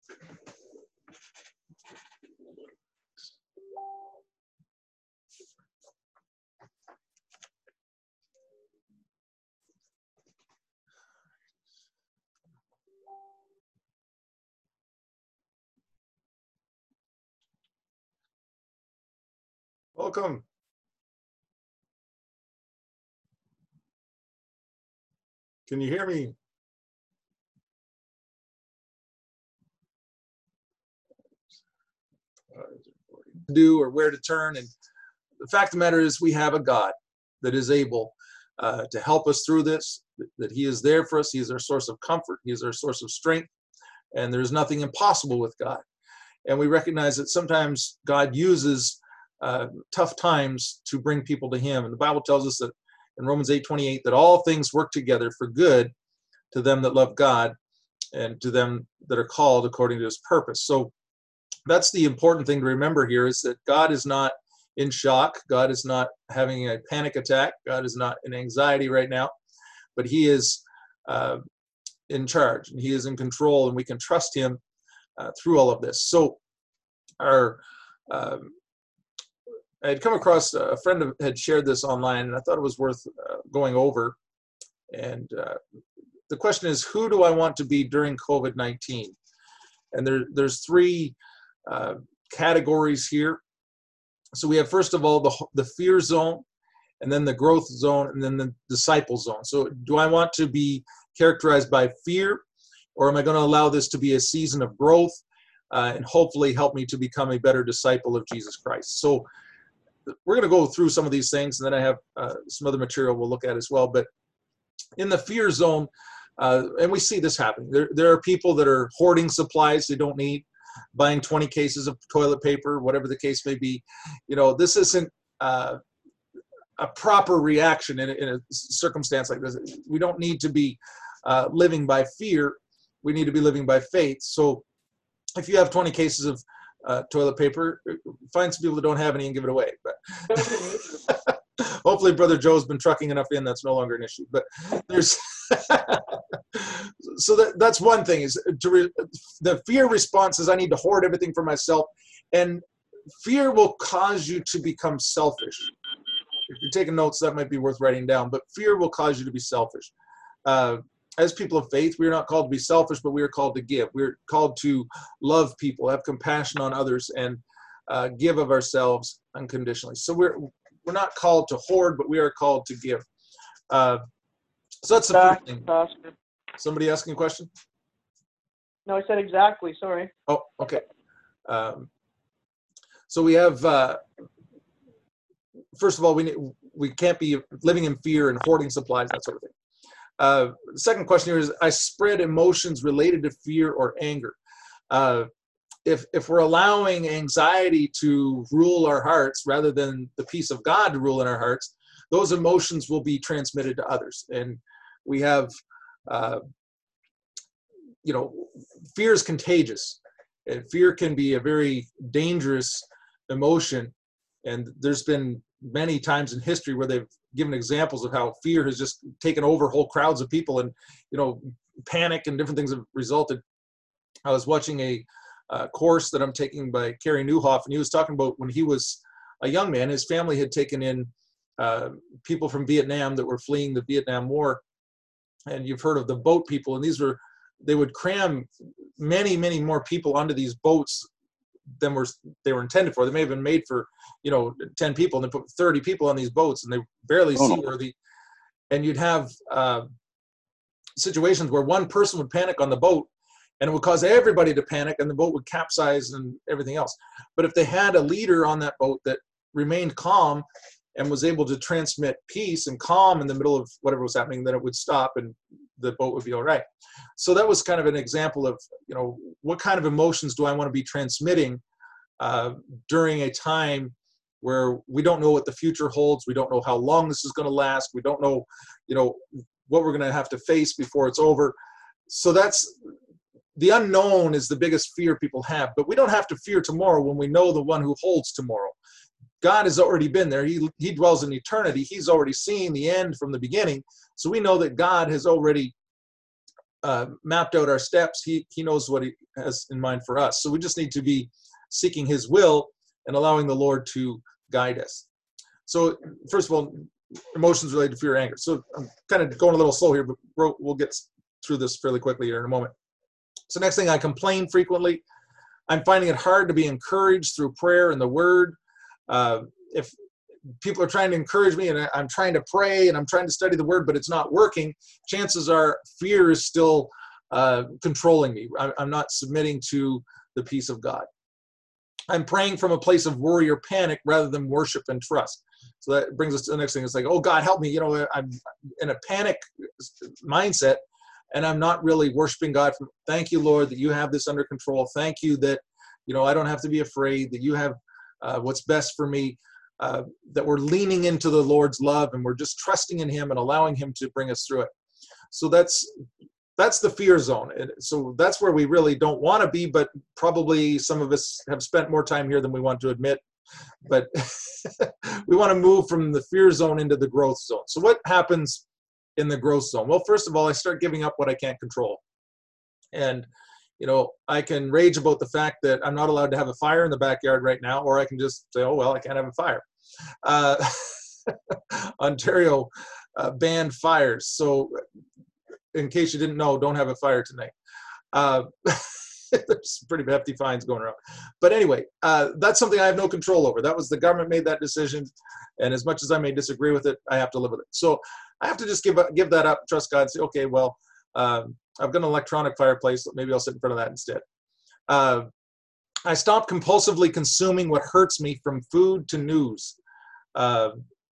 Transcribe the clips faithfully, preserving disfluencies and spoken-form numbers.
Welcome. Can you hear me? Do or where to turn. And the fact of the matter is, we have a God that is able uh, to help us through this, that He is there for us. He is our source of comfort. He is our source of strength. And there's nothing impossible with God. And we recognize that sometimes God uses uh, tough times to bring people to Him. And the Bible tells us that in Romans eight twenty-eight, that all things work together for good to them that love God and to them that are called according to His purpose. So that's the important thing to remember here, is that God is not in shock. God is not having a panic attack. God is not in anxiety right now, but He is uh, in charge, and He is in control, and we can trust Him uh, through all of this. So our um, I had come across, a friend of, had shared this online, and I thought it was worth uh, going over. And uh, the question is, who do I want to be during COVID nineteen? And there, there's three uh, categories here. So we have, first of all, the, the fear zone, and then the growth zone, and then the disciple zone. So do I want to be characterized by fear, or am I going to allow this to be a season of growth uh, and hopefully help me to become a better disciple of Jesus Christ? So we're going to go through some of these things, and then I have uh, some other material we'll look at as well. But in the fear zone, uh, and we see this happening, there, there are people that are hoarding supplies they don't need, buying twenty cases of toilet paper, whatever the case may be. You know, this isn't uh, a proper reaction in a, in a circumstance like this. We don't need to be uh, living by fear. We need to be living by faith. So if you have twenty cases of uh, toilet paper, find some people that don't have any and give it away. But hopefully Brother Joe's been trucking enough in, that's no longer an issue. But there's so that, that's one thing, is to re, the fear response is I need to hoard everything for myself, and fear will cause you to become selfish. If you're taking notes, that might be worth writing down. But fear will cause you to be selfish. Uh, as people of faith, we are not called to be selfish, but we are called to give. We're called to love people, have compassion on others, and uh, give of ourselves unconditionally. So we're we're not called to hoard, but we are called to give. Uh, so that's the first thing. Somebody asking a question? No, I said exactly. Sorry. Oh, okay. Um, so we have, uh, first of all, we need, we can't be living in fear and hoarding supplies, that sort of thing. Uh, the second question here is, I spread emotions related to fear or anger. Uh, if if we're allowing anxiety to rule our hearts rather than the peace of God to rule in our hearts, those emotions will be transmitted to others. And we have, uh, you know, fear is contagious. And fear can be a very dangerous emotion. And there's been many times in history where they've given examples of how fear has just taken over whole crowds of people, and, you know, panic and different things have resulted. I was watching a uh, course that I'm taking by Kerry Newhoff, and he was talking about when he was a young man, his family had taken in uh, people from Vietnam that were fleeing the Vietnam War. And you've heard of the boat people, and these were, they would cram many, many more people onto these boats than were they were intended for. They may have been made for, you know, ten people, and they put thirty people on these boats, and they barely Oh, no. seaworthy. And you'd have uh, situations where one person would panic on the boat, and it would cause everybody to panic, and the boat would capsize and everything else. But if they had a leader on that boat that remained calm and was able to transmit peace and calm in the middle of whatever was happening, then it would stop and the boat would be all right. So that was kind of an example of, you know, what kind of emotions do I want to be transmitting uh, during a time where we don't know what the future holds. We don't know how long this is going to last. We don't know, you know, what we're going to have to face before it's over. So that's, the unknown is the biggest fear people have, but we don't have to fear tomorrow when we know the one who holds tomorrow. God has already been there. He, he dwells in eternity. He's already seen the end from the beginning. So we know that God has already uh, mapped out our steps. He, he knows what he has in mind for us. So we just need to be seeking his will and allowing the Lord to guide us. So first of all, emotions related to fear and anger. So I'm kind of going a little slow here, but we'll, we'll get through this fairly quickly here in a moment. So next thing, I complain frequently. I'm finding it hard to be encouraged through prayer and the word. Uh, if people are trying to encourage me and I, I'm trying to pray and I'm trying to study the word, but it's not working, chances are fear is still uh, controlling me. I'm, I'm not submitting to the peace of God. I'm praying from a place of worry or panic rather than worship and trust. So that brings us to the next thing. It's like, oh, God, help me. You know, I'm in a panic mindset and I'm not really worshiping God. Thank you, Lord, that you have this under control. Thank you that, you know, I don't have to be afraid, that you have uh, what's best for me, uh, that we're leaning into the Lord's love and we're just trusting in him and allowing him to bring us through it. So that's that's the fear zone. And so that's where we really don't want to be, but probably some of us have spent more time here than we want to admit. But we want to move from the fear zone into the growth zone. So what happens in the growth zone? Well, first of all, I start giving up what I can't control. And, you know, I can rage about the fact that I'm not allowed to have a fire in the backyard right now, or I can just say, oh, well, I can't have a fire. Uh, Ontario uh, banned fires. So in case you didn't know, don't have a fire tonight. Uh, there's pretty hefty fines going around. But anyway, uh, that's something I have no control over. That was the government made that decision. And as much as I may disagree with it, I have to live with it. So I have to just give, give that up, trust God, and say, okay, well, um, I've got an electronic fireplace. Maybe I'll sit in front of that instead. Uh, I stopped compulsively consuming what hurts me, from food to news. Uh,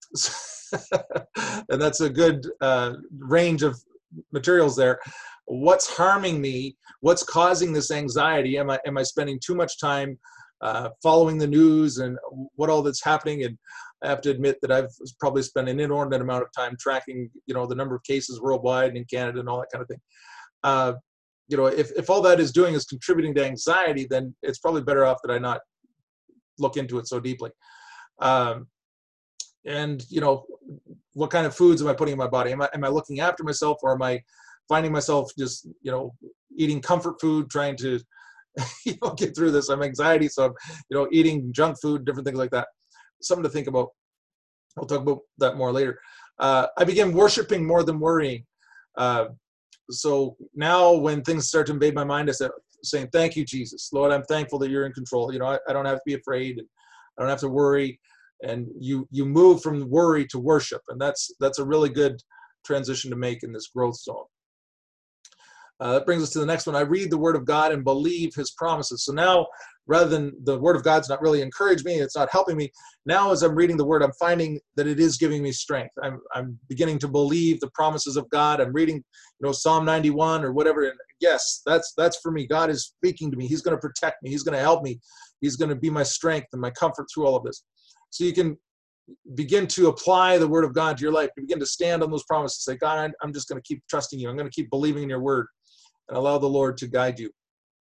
and that's a good uh, range of materials there. What's harming me? What's causing this anxiety? Am I am I spending too much time uh, following the news and what all that's happening? And I have to admit that I've probably spent an inordinate amount of time tracking, you know, the number of cases worldwide and in Canada and all that kind of thing. Uh, you know, if if all that is doing is contributing to anxiety, then it's probably better off that I not look into it so deeply. Um, and you know, what kind of foods am I putting in my body? Am I am I looking after myself, or am I finding myself just, you know, eating comfort food, trying to, you know, get through this? I'm anxiety, so I'm, you know, eating junk food, different things like that. Something to think about. We'll talk about that more later. Uh, I began worshiping more than worrying. Uh, so now when things start to invade my mind, I start saying, thank you, Jesus. Lord, I'm thankful that you're in control. You know, I, I don't have to be afraid, and I don't have to worry. And you you move from worry to worship. And that's that's a really good transition to make in this growth zone. Uh, that brings us to the next one. I read the word of God and believe his promises. So now, rather than the word of God's not really encouraging me, it's not helping me. Now, as I'm reading the word, I'm finding that it is giving me strength. I'm, I'm beginning to believe the promises of God. I'm reading, you know, Psalm ninety-one or whatever. And yes, that's, that's for me. God is speaking to me. He's going to protect me. He's going to help me. He's going to be my strength and my comfort through all of this. So you can begin to apply the word of God to your life. You begin to stand on those promises. Say, God, I'm just going to keep trusting you. I'm going to keep believing in your word, and allow the Lord to guide you.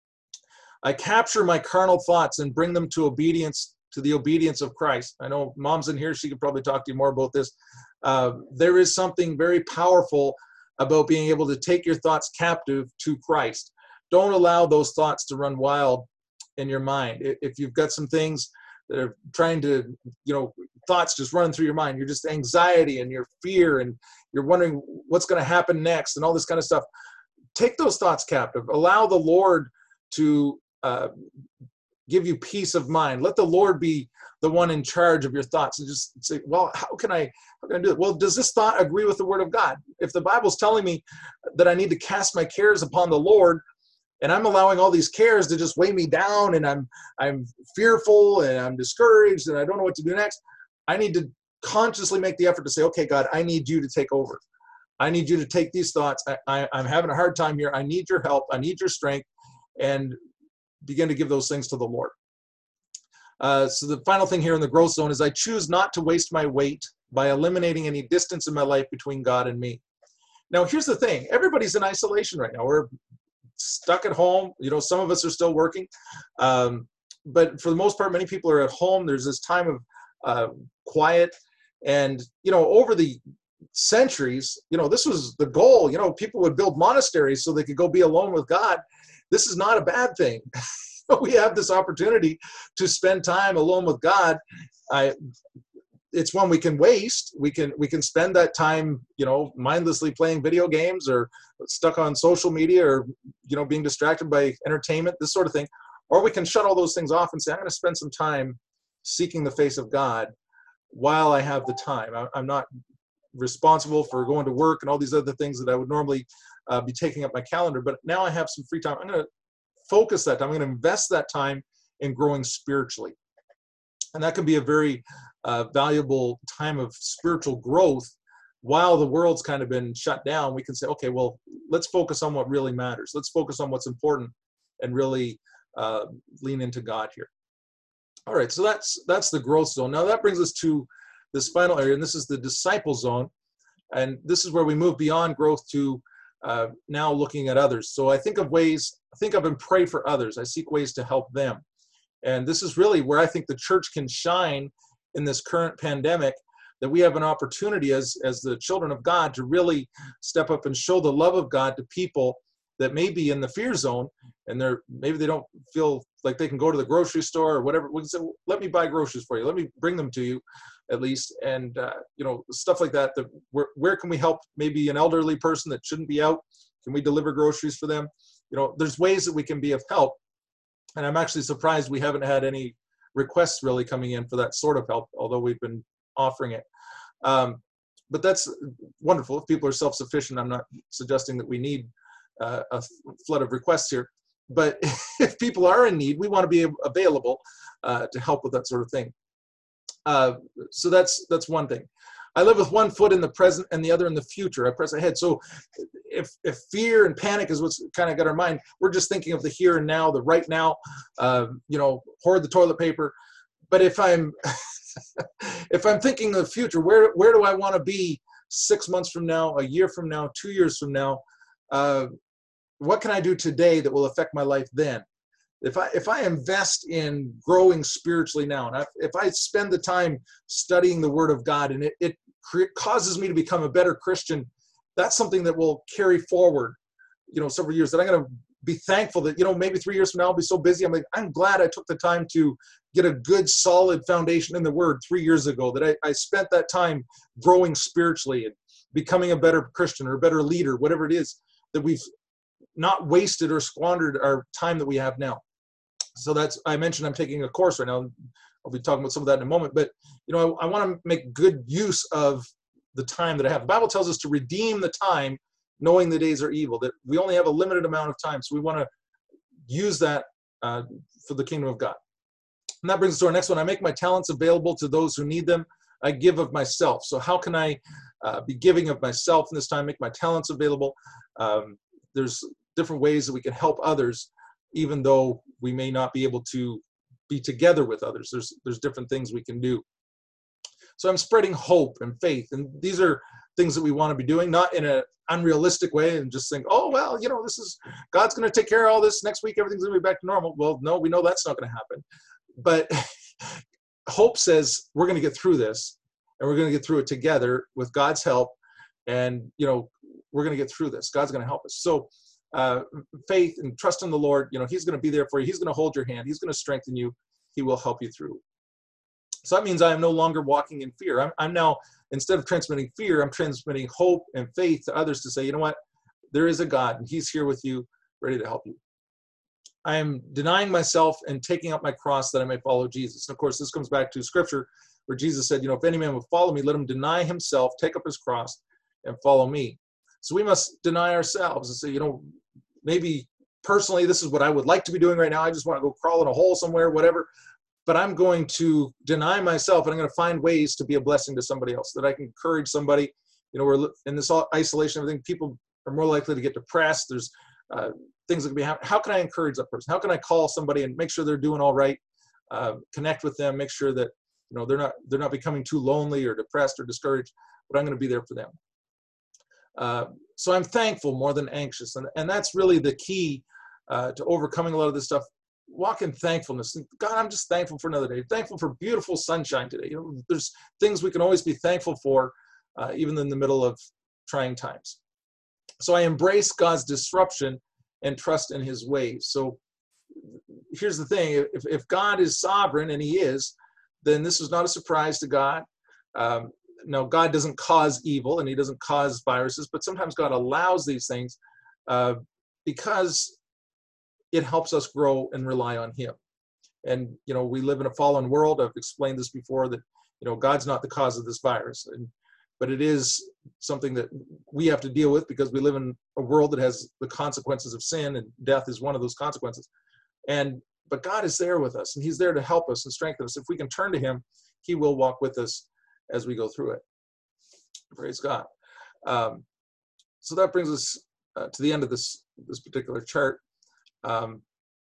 I capture my carnal thoughts and bring them to obedience, to the obedience of Christ. I know Mom's in here. She could probably talk to you more about this. Uh, there is something very powerful about being able to take your thoughts captive to Christ. Don't allow those thoughts to run wild in your mind. If you've got some things that are trying to, you know, thoughts just running through your mind, you're just anxiety and your fear, and you're wondering what's going to happen next and all this kind of stuff. Take those thoughts captive. Allow the Lord to uh, give you peace of mind. Let the Lord be the one in charge of your thoughts, and just say, well, how can I, how can I do it? Well, does this thought agree with the word of God? If the Bible's telling me that I need to cast my cares upon the Lord, and I'm allowing all these cares to just weigh me down, and I'm, I'm fearful and I'm discouraged and I don't know what to do next, I need to consciously make the effort to say, okay, God, I need you to take over. I need you to take these thoughts. I, I, I'm having a hard time here. I need your help. I need your strength, and begin to give those things to the Lord. Uh, so the final thing here in the growth zone is I choose not to waste my weight by eliminating any distance in my life between God and me. Now, here's the thing. Everybody's in isolation right now. We're stuck at home. You know, some of us are still working. Um, but for the most part, many people are at home. There's this time of uh, quiet. And, you know, over the centuries, you know, this was the goal. You know, people would build monasteries so they could go be alone with God. This is not a bad thing. We have this opportunity to spend time alone with God. I, it's one we can waste. We can we can spend that time, you know, mindlessly playing video games or stuck on social media or, you know, being distracted by entertainment, this sort of thing. Or we can shut all those things off and say, I'm going to spend some time seeking the face of God while I have the time. I, I'm not responsible for going to work and all these other things that I would normally uh, be taking up my calendar. But now I have some free time. I'm going to focus that time. I'm going to invest that time in growing spiritually. And that can be a very uh, valuable time of spiritual growth while the world's kind of been shut down. We can say, okay, well, let's focus on what really matters. Let's focus on what's important and really uh, lean into God here. All right, so that's that's the growth zone. Now that brings us to this final area, and this is the disciple zone. And this is where we move beyond growth to uh, now looking at others. So I think of ways, I think of and pray for others. I seek ways to help them. And this is really where I think the church can shine in this current pandemic, that we have an opportunity as, as the children of God to really step up and show the love of God to people that may be in the fear zone, and they're maybe they don't feel like they can go to the grocery store or whatever. We can say, well, let me buy groceries for you. Let me bring them to you at least. And, uh, you know, stuff like that, that where, where can we help maybe an elderly person that shouldn't be out? Can we deliver groceries for them? You know, there's ways that we can be of help. And I'm actually surprised we haven't had any requests really coming in for that sort of help, although we've been offering it. Um, but that's wonderful. If people are self-sufficient, I'm not suggesting that we need uh, a flood of requests here. But if people are in need, we want to be available uh, to help with that sort of thing. Uh, so that's that's one thing. I live with one foot in the present and the other in the future. I press ahead. So if, if fear and panic is what's kind of got our mind, we're just thinking of the here and now, the right now, uh, you know, hoard the toilet paper. But if I'm if I'm thinking of the future, where where do I want to be six months from now, a year from now, two years from now? Uh, what can I do today that will affect my life then? If I if I invest in growing spiritually now, and I, if I spend the time studying the Word of God, and it, it cre- causes me to become a better Christian, that's something that will carry forward, you know, several years. That I'm going to be thankful that, you know, maybe three years from now I'll be so busy. I'm like, I'm glad I took the time to get a good, solid foundation in the Word three years ago. That I, I spent that time growing spiritually and becoming a better Christian or a better leader, whatever it is, that we've not wasted or squandered our time that we have now. So that's, I mentioned I'm taking a course right now. I'll be talking about some of that in a moment. But, you know, I, I want to make good use of the time that I have. The Bible tells us to redeem the time, knowing the days are evil, that we only have a limited amount of time. So we want to use that uh, for the kingdom of God. And that brings us to our next one. I make my talents available to those who need them. I give of myself. So how can I uh, be giving of myself in this time, make my talents available? Um, there's different ways that we can help others, even though we may not be able to be together with others. There's, there's different things we can do. So I'm spreading hope and faith. And these are things that we want to be doing, not in an unrealistic way and just think, oh, well, you know, this is, God's going to take care of all this. Next week, everything's going to be back to normal. Well, no, we know that's not going to happen. But hope says we're going to get through this, and we're going to get through it together with God's help. And, you know, we're going to get through this. God's going to help us. So uh, faith and trust in the Lord, you know, he's going to be there for you. He's going to hold your hand. He's going to strengthen you. He will help you through. So that means I am no longer walking in fear. I'm, I'm now, instead of transmitting fear, I'm transmitting hope and faith to others to say, you know what, there is a God, and he's here with you, ready to help you. I am denying myself and taking up my cross that I may follow Jesus. And of course, this comes back to scripture where Jesus said, you know, if any man will follow me, let him deny himself, take up his cross, and follow me. So we must deny ourselves and say, you know, maybe personally, this is what I would like to be doing right now. I just want to go crawl in a hole somewhere, whatever. But I'm going to deny myself, and I'm going to find ways to be a blessing to somebody else, that I can encourage somebody. You know, we're in this isolation, I think people are more likely to get depressed. There's uh, things that can be happening. How can I encourage that person? How can I call somebody and make sure they're doing all right? Uh, connect with them, make sure that, you know, they're not they're not becoming too lonely or depressed or discouraged, but I'm going to be there for them. Uh, so I'm thankful more than anxious. And, and that's really the key uh, to overcoming a lot of this stuff. Walk in thankfulness. God, I'm just thankful for another day. Thankful for beautiful sunshine today. You know, there's things we can always be thankful for uh, even in the middle of trying times. So I embrace God's disruption and trust in his ways. So here's the thing, if, if God is sovereign, and he is, then this is not a surprise to God. Um, no, God doesn't cause evil and he doesn't cause viruses, but sometimes God allows these things uh, because it helps us grow and rely on him. And, you know, we live in a fallen world. I've explained this before, that, you know, God's not the cause of this virus. And, but it is something that we have to deal with because we live in a world that has the consequences of sin, and death is one of those consequences. And, but God is there with us, and he's there to help us and strengthen us. If we can turn to him, he will walk with us as we go through it. Praise God. Um, so that brings us uh, to the end of this, this particular chart. Um,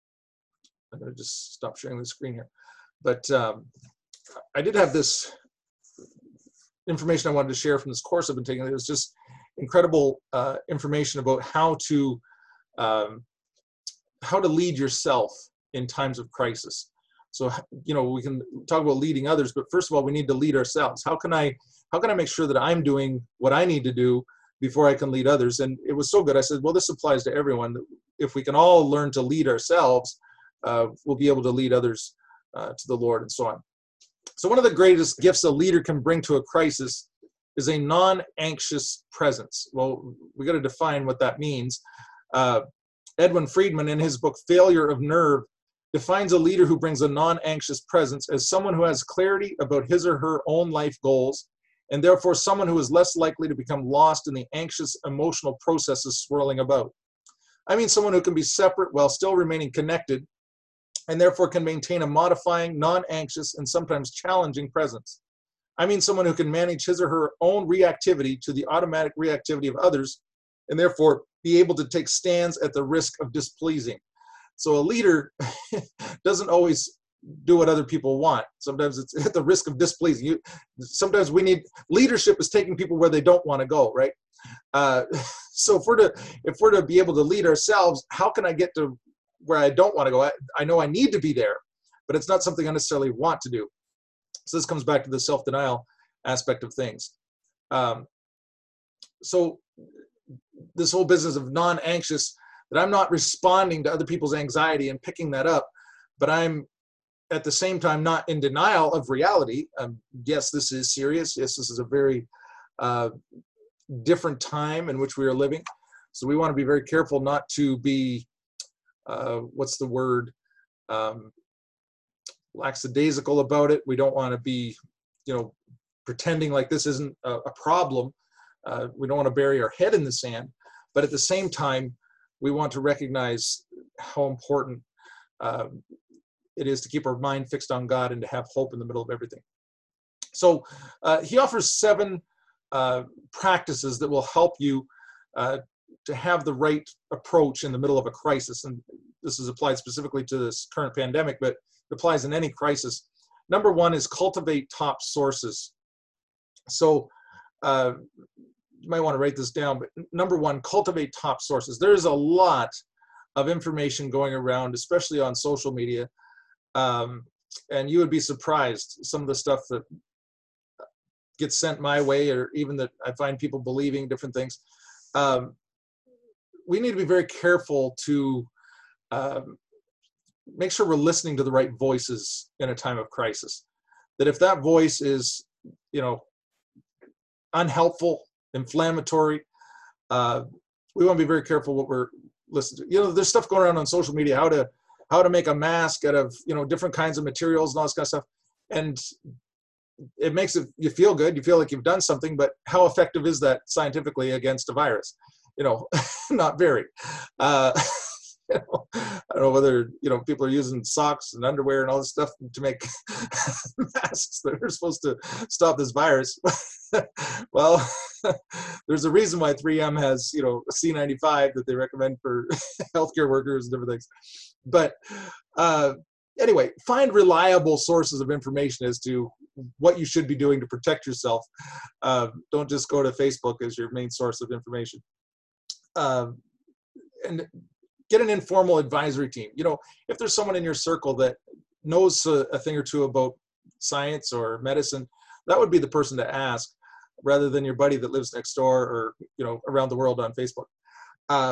I'm going to just stop sharing the screen here. But um, I did have this information I wanted to share from this course I've been taking. It was just incredible uh, information about how to um, how to lead yourself in times of crisis. So, you know, we can talk about leading others, but first of all, we need to lead ourselves. How can I how can I make sure that I'm doing what I need to do before I can lead others? And it was so good. I said, well, this applies to everyone. If we can all learn to lead ourselves, uh, we'll be able to lead others uh, to the Lord and so on. So one of the greatest gifts a leader can bring to a crisis is a non-anxious presence. Well, we got to define what that means. Uh, Edwin Friedman, in his book, Failure of Nerve, defines a leader who brings a non-anxious presence as someone who has clarity about his or her own life goals, and therefore someone who is less likely to become lost in the anxious emotional processes swirling about. I mean someone who can be separate while still remaining connected, and therefore can maintain a modifying, non-anxious, and sometimes challenging presence. I mean someone who can manage his or her own reactivity to the automatic reactivity of others, and therefore be able to take stands at the risk of displeasing. So a leader doesn't always do what other people want. Sometimes it's at the risk of displeasing. You, sometimes we need, leadership is taking people where they don't want to go, right? Uh, so if we're to if we're to be able to lead ourselves, how can I get to where I don't want to go? I, I know I need to be there, but it's not something I necessarily want to do. So this comes back to the self-denial aspect of things. Um, so this whole business of non-anxious, that I'm not responding to other people's anxiety and picking that up, but I'm at the same time not in denial of reality. Um, yes, this is serious. Yes, this is a very uh, different time in which we are living. So we want to be very careful not to be, uh, what's the word, um, lackadaisical about it. We don't want to be, you know, pretending like this isn't a, a problem. Uh, we don't want to bury our head in the sand, but at the same time, we want to recognize how important uh, it is to keep our mind fixed on God and to have hope in the middle of everything. So uh, he offers seven uh, practices that will help you uh, to have the right approach in the middle of a crisis. And this is applied specifically to this current pandemic, but it applies in any crisis. Number one is cultivate top sources. So uh, you might want to write this down, but number one, cultivate top sources. There's a lot of information going around, especially on social media. Um, and you would be surprised some of the stuff that gets sent my way, or even that I find people believing different things. Um, we need to be very careful to um, make sure we're listening to the right voices in a time of crisis. That if that voice is, you know, unhelpful, inflammatory, uh, we want to be very careful what we're listening to. You know, there's stuff going around on social media, how to how to make a mask out of, you know, different kinds of materials and all this kind of stuff. And it makes it, you feel good, you feel like you've done something, but how effective is that scientifically against a virus? You know, not very. Uh, you know, I don't know whether, you know, people are using socks and underwear and all this stuff to make masks that are supposed to stop this virus. Well, there's a reason why three M has, you know, C ninety-five that they recommend for healthcare workers and different things. But uh, anyway, find reliable sources of information as to what you should be doing to protect yourself. Uh, don't just go to Facebook as your main source of information. Uh, and get an informal advisory team. You know, if there's someone in your circle that knows a, a thing or two about science or medicine, that would be the person to ask. rather than your buddy that lives next door or, you know, around the world on Facebook. Uh,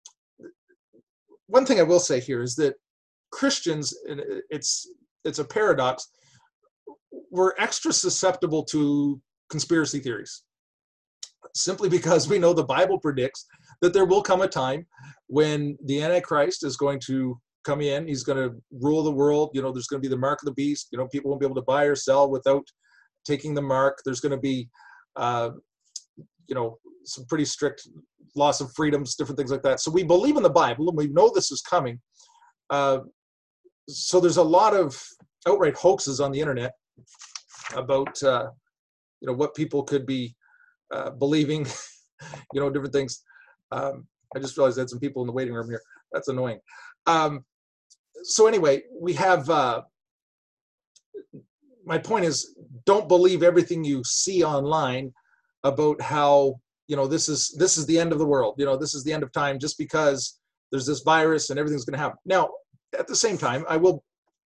one thing I will say here is that Christians, and it's it's a paradox, we're extra susceptible to conspiracy theories, simply because we know the Bible predicts that there will come a time when the Antichrist is going to come in. He's going to rule the world. You know, there's going to be the mark of the beast. You know, people won't be able to buy or sell without taking the mark. There's going to be, uh, you know, some pretty strict loss of freedoms, different things like that. So we believe in the Bible, and we know this is coming. Uh, so there's a lot of outright hoaxes on the internet about, uh, you know, what people could be uh, believing, you know, different things. Um, I just realized I had some people in the waiting room here. That's annoying. Um, so anyway, we have, uh, my point is, don't believe everything you see online about how, you know, this is, this is the end of the world. You know, this is the end of time just because there's this virus and everything's going to happen. Now, at the same time, I will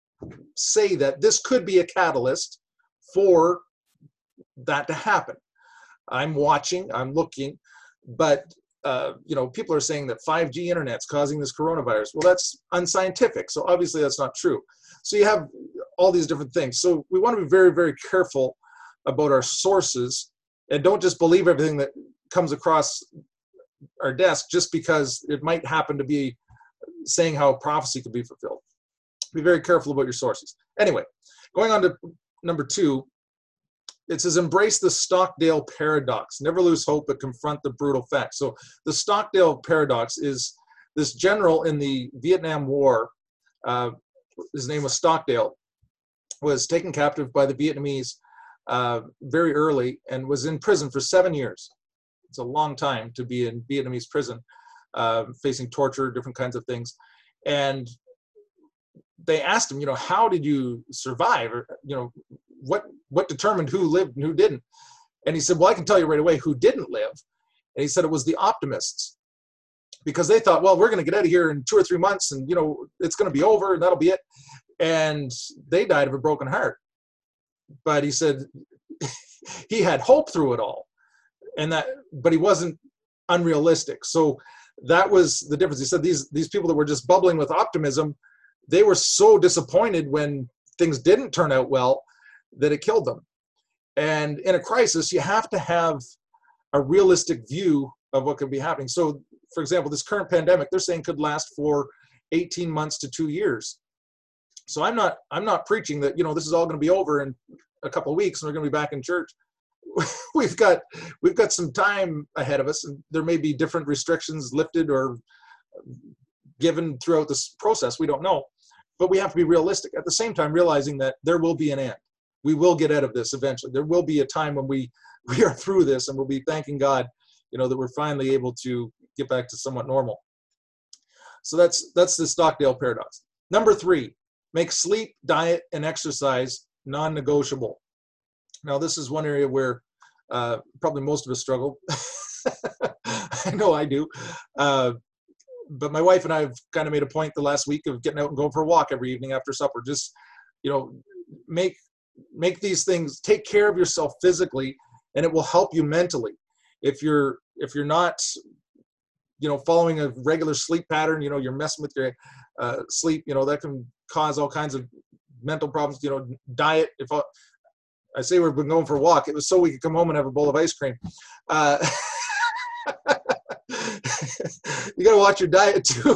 say that this could be a catalyst for that to happen. I'm watching, I'm looking, but uh, you know, people are saying that five G internet's causing this coronavirus. Well, that's unscientific. So obviously that's not true. So you have all these different things. So we want to be very, very careful about our sources, and don't just believe everything that comes across our desk just because it might happen to be saying how prophecy could be fulfilled. Be very careful about your sources. Anyway, going on to number two, it says, embrace the Stockdale paradox. Never lose hope, but confront the brutal facts. So the Stockdale paradox is this general in the Vietnam War, uh, his name was Stockdale, was taken captive by the Vietnamese uh, very early and was in prison for seven years. It's a long time to be in Vietnamese prison, uh, facing torture, different kinds of things. And they asked him, you know, how did you survive? Or, you know, what what determined who lived and who didn't? And he said, well, I can tell you right away who didn't live. And he said it was the optimists, because they thought, well, we're going to get out of here in two or three months and, you know, it's going to be over and that'll be it. And they died of a broken heart. But he said he had hope through it all, and that, but he wasn't unrealistic. So that was the difference. He said these these people that were just bubbling with optimism, they were so disappointed when things didn't turn out well that it killed them. And in a crisis, you have to have a realistic view of what could be happening. So, for example, this current pandemic, they're saying could last for eighteen months to two years. So I'm not I'm not preaching that, you know, this is all going to be over in a couple of weeks and we're going to be back in church. We've got we've got some time ahead of us, and there may be different restrictions lifted or given throughout this process. We don't know, but we have to be realistic at the same time, realizing that there will be an end. We will get out of this eventually. There will be a time when we we are through this, and we'll be thanking God, you know, that we're finally able to get back to somewhat normal. So that's that's the Stockdale paradox. Number three, make sleep, diet, and exercise non-negotiable. Now, this is one area where uh, probably most of us struggle. I know I do. Uh, but my wife and I have kind of made a point the last week of getting out and going for a walk every evening after supper. Just, you know, make make these things, take care of yourself physically, and it will help you mentally. If you're if you're not, you know, following a regular sleep pattern, you know, you're messing with your uh, sleep, you know, that can cause all kinds of mental problems. You know, diet. If I, I say we've been going for a walk, it was so we could come home and have a bowl of ice cream. Uh, you got to watch your diet too.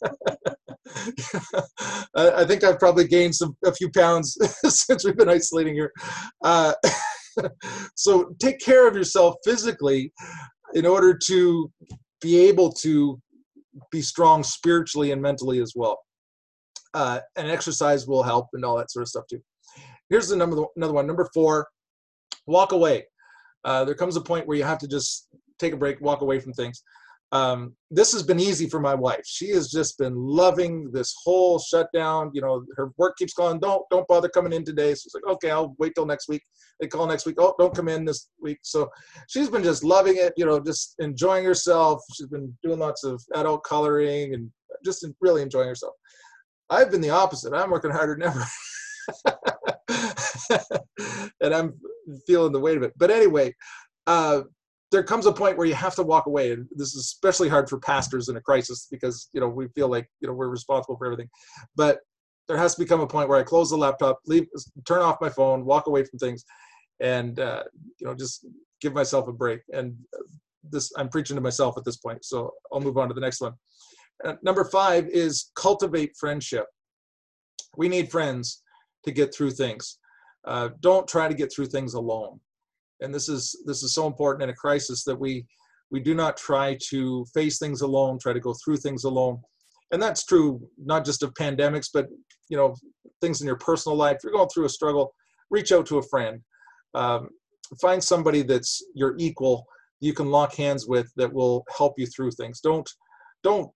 I think I've probably gained some a few pounds since we've been isolating here. Uh, so take care of yourself physically in order to be able to be strong spiritually and mentally as well. Uh, and exercise will help and all that sort of stuff too. Here's the number, another one. Number four, walk away. Uh, there comes a point where you have to just take a break, walk away from things. Um, this has been easy for my wife. She has just been loving this whole shutdown. You know, her work keeps calling, don't, don't bother coming in today. So it's like, okay, I'll wait till next week. They call next week. Oh, don't come in this week. So she's been just loving it, you know, just enjoying herself. She's been doing lots of adult coloring and just really enjoying herself. I've been the opposite. I'm working harder than ever. And I'm feeling the weight of it. But anyway, uh, there comes a point where you have to walk away. And this is especially hard for pastors in a crisis because, you know, we feel like, you know, we're responsible for everything. But there has to become a point where I close the laptop, leave, turn off my phone, walk away from things, and, uh, you know, just give myself a break. And this, I'm preaching to myself at this point. So I'll move on to the next one. Uh, number five is cultivate friendship. We need friends to get through things. Uh, don't try to get through things alone. And this is this is so important in a crisis that we we do not try to face things alone, try to go through things alone. And that's true not just of pandemics, but you know, things in your personal life. If you're going through a struggle, reach out to a friend. Um, find somebody that's your equal, you can lock hands with, that will help you through things. Don't don't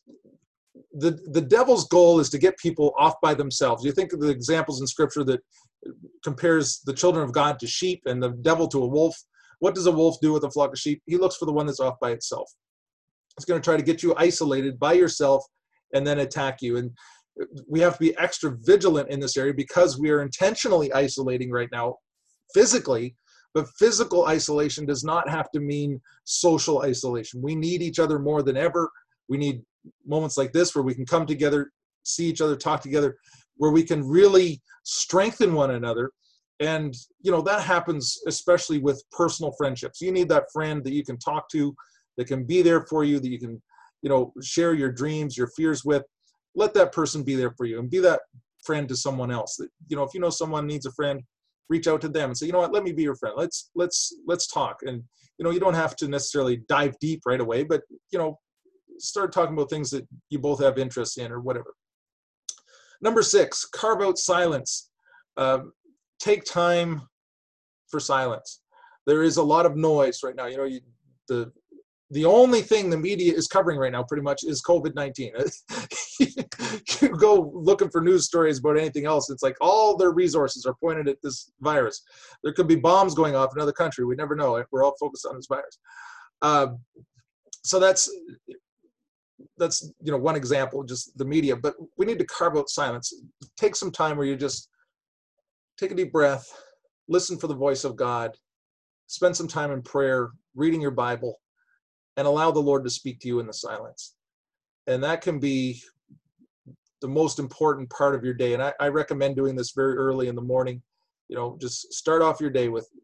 the the devil's goal is to get people off by themselves. You think of the examples in Scripture that compares the children of God to sheep and the devil to a wolf. What does a wolf do with a flock of sheep? He looks for the one that's off by itself. It's going to try to get you isolated by yourself and then attack you. And we have to be extra vigilant in this area because we are intentionally isolating right now physically, but physical isolation does not have to mean social isolation. We need each other more than ever. We need moments like this where we can come together, see each other, talk together, where we can really strengthen one another. And, you know, that happens especially with personal friendships. You need that friend that you can talk to, that can be there for you, that you can, you know, share your dreams, your fears with. Let that person be there for you and be that friend to someone else. That, you know, if you know someone needs a friend, reach out to them and say, you know what, let me be your friend. Let's, let's, let's talk. And, you know, you don't have to necessarily dive deep right away, but, you know, start talking about things that you both have interest in or whatever. Number six, carve out silence. Um, take time for silence. There is a lot of noise right now. You know, you, the the only thing the media is covering right now pretty much is COVID nineteen. You go looking for news stories about anything else, it's like all their resources are pointed at this virus. There could be bombs going off in another country. We never know. We're all focused on this virus. Uh, so that's that's you know one example, just the media. But we need to carve out silence. Take some time where you just take a deep breath, listen for the voice of God, spend some time in prayer, reading your Bible, and allow the Lord to speak to you in the silence. And that can be the most important part of your day. And I, I recommend doing this very early in the morning. You know, just start off your day with,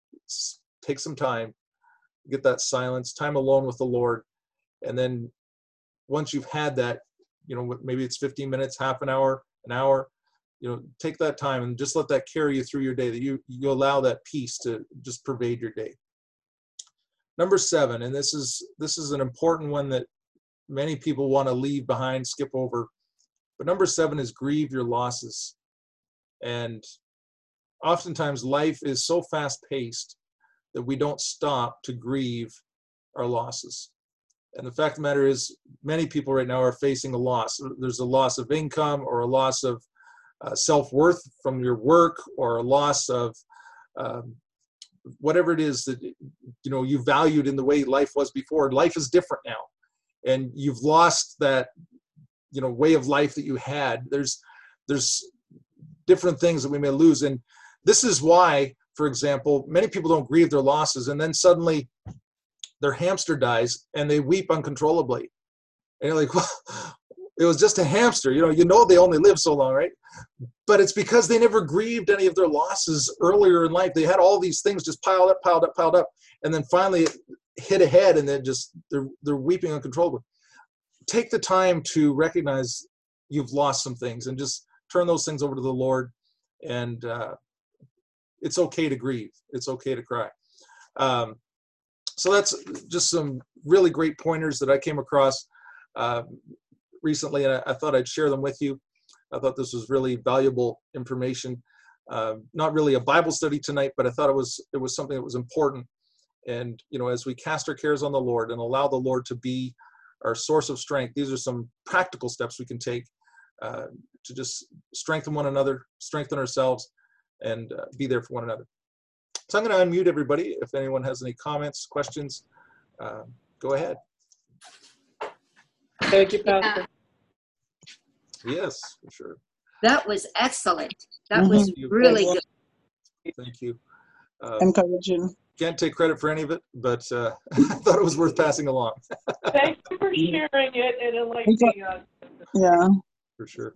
take some time, get that silence, time alone with the Lord. And then once you've had that, you know, maybe it's fifteen minutes, half an hour, an hour, you know, take that time and just let that carry you through your day, that you, you allow that peace to just pervade your day. Number seven, and this is, this is an important one that many people want to leave behind, skip over. But number seven is grieve your losses. And oftentimes life is so fast-paced that we don't stop to grieve our losses. And the fact of the matter is, many people right now are facing a loss. There's a loss of income, or a loss of uh, self-worth from your work, or a loss of um, whatever it is that you know you valued in the way life was before. Life is different now, and you've lost that you know way of life that you had. There's there's different things that we may lose, and this is why, for example, many people don't grieve their losses, and then suddenly their hamster dies and they weep uncontrollably. And you're like, well, it was just a hamster. You know, you know they only live so long, right? But it's because they never grieved any of their losses earlier in life. They had all these things just piled up, piled up, piled up, and then finally it hit a head, and then just they're they're weeping uncontrollably. Take the time to recognize you've lost some things, and just turn those things over to the Lord. And uh, it's okay to grieve. It's okay to cry. Um, so that's just some really great pointers that I came across uh, recently, and I, I thought I'd share them with you. I thought this was really valuable information. Uh, not really a Bible study tonight, but I thought it was it was something that was important. And you know, as we cast our cares on the Lord and allow the Lord to be our source of strength, these are some practical steps we can take uh, to just strengthen one another, strengthen ourselves, and uh, be there for one another. So I'm going to unmute everybody. If anyone has any comments, questions, uh, go ahead. Thank you, Pastor. Yes, for sure. That was excellent. That Mhm. was really good. Thank you. Uh, Encouraging. Can't take credit for any of it, but uh, I thought it was worth passing along. Thank you for sharing it and enlightening us. Yeah. For sure.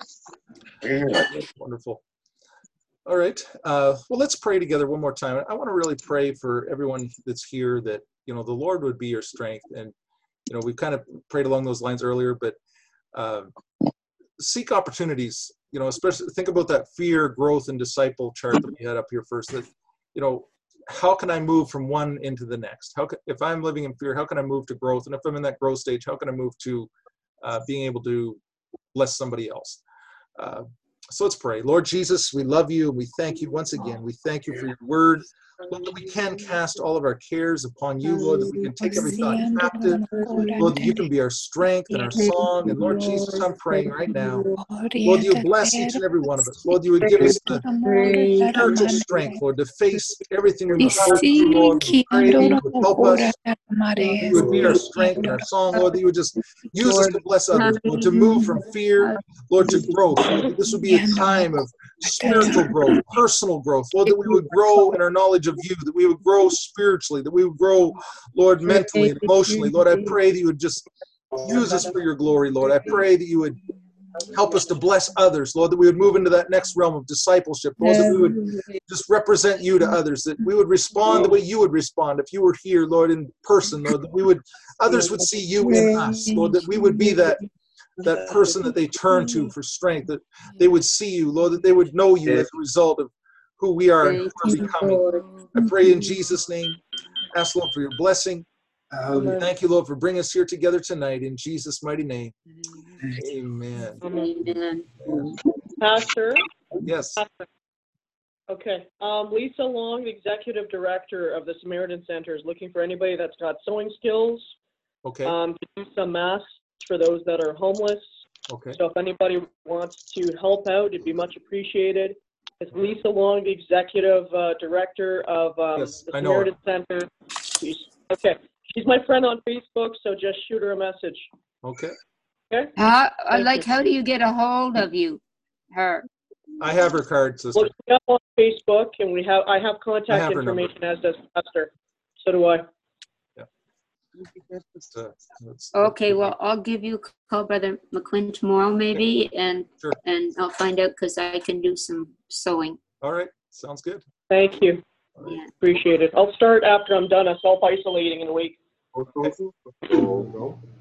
Wonderful. All right. Uh, well, let's pray together one more time. I want to really pray for everyone that's here that, you know, the Lord would be your strength. And, you know, we've kind of prayed along those lines earlier, but uh, seek opportunities, you know, especially think about that fear, growth, and disciple chart that we had up here first. That, you know, how can I move from one into the next? How can, if I'm living in fear, how can I move to growth? And if I'm in that growth stage, how can I move to uh, being able to bless somebody else? Uh, so let's pray. Lord Jesus, we love you and we thank you once again. We thank you for your word. Lord, that we can cast all of our cares upon you, Lord, that we can take every thought captive. Lord, that you can be our strength and our song. And Lord Jesus, I'm praying right now, Lord, you bless each and every one of us. Lord, you would give us the spiritual strength, Lord, to face everything we must go through, Lord. We pray that you would help us. You would be our strength and our song, Lord, that you would just use us to bless others, Lord, to move from fear, Lord, to growth. Lord, that this would be a time of spiritual growth, personal growth, Lord, that we would grow in our knowledge of you, that we would grow spiritually, that we would grow, Lord, mentally and emotionally. Lord, I pray that you would just use us for your glory, Lord. I pray that you would help us to bless others, Lord, that we would move into that next realm of discipleship, Lord, that we would just represent you to others, that we would respond the way you would respond if you were here, Lord, in person, Lord, that we would, others would see you in us, Lord, that we would be that that person that they turn to for strength, that they would see you, Lord, that they would know you as a result of who we are and who we're becoming. I pray in Jesus' name, ask, Lord, for your blessing. Amen. Thank you, Lord, for bringing us here together tonight in Jesus' mighty name. Amen. Amen. Pastor? Yes. Pastor. Okay. Um, Lisa Long, the executive director of the Samaritan Center, is looking for anybody that's got sewing skills. Okay. Um, to do some masks for those that are homeless. Okay. So if anybody wants to help out, it'd be much appreciated. It's Lisa Long, the executive uh, director of um, Yes, the I know her. Samaritan Center. She's, okay. She's my friend on Facebook, so just shoot her a message. Okay. Okay? How, Thank like, you. how do you get a hold of you, her? I have her card, sister. Look me up on Facebook, and we have I have I contact have her number. information, as does Pastor. So do I. It's, uh, it's- Okay, well, I'll give you a call, Brother McQuinn, tomorrow maybe, and Sure. and I'll find out because I can do some sewing. All right. Sounds good. Thank you. Yeah. Appreciate it. I'll start after I'm done. I'm self-isolating in a week. Okay.